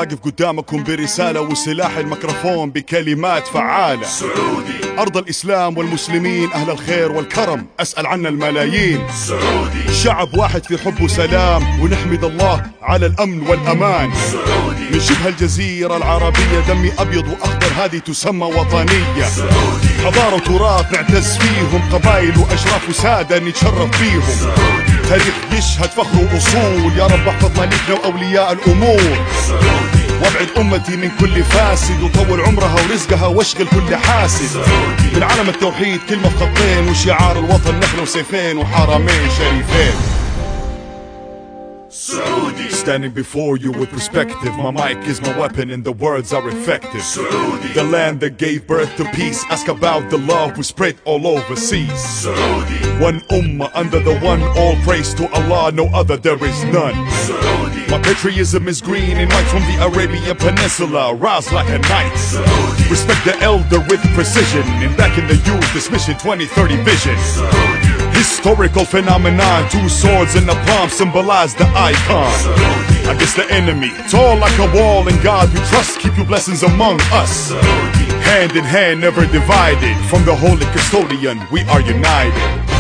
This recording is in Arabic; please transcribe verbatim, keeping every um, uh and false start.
واقف قدامكم برسالة وسلاح الميكروفون بكلمات فعالة. سعودي أرض الإسلام والمسلمين أهل الخير والكرم أسأل عنا الملايين. سعودي شعب واحد في حب وسلام ونحمد الله على الأمن والأمان. سعودي من شبه الجزيرة العربية دمي أبيض وأخضر هذه تسمى وطنية. سعودي حضارة وتراث نعتز فيهم، قبائل وأشراف وسادة نتشرف فيهم. سعودي تاريخ يشهد فخر وأصول، يا رب احفظ مليكنا وأولياء الأمور. سعودي وابعد أمتي من كل فاسد وطول عمرها ورزقها واشغل كل حاسد. من علم التوحيد كلمة في خطين وشعار الوطن نخلة وسيفين وحرمين شريفين. سعودي Standing before you with perspective, my mic is my weapon and the words are effective. سعودي The land that gave birth to peace, ask about the love we spread all overseas. سعودي One ummah under the one, all praise to Allah, no other, there is none. سعودي My patriotism is green and white from the Arabian Peninsula, rise like a knight. سعودي Respect the elder with precision, and back in the youth, this mission twenty thirty vision. سعودي Historical phenomenon, two swords in the palm symbolize the icon. سعودي Against the enemy, tall like a wall, and God we trust, keep your blessings among us. سعودي Hand in hand, never divided, from the holy custodian, we are united.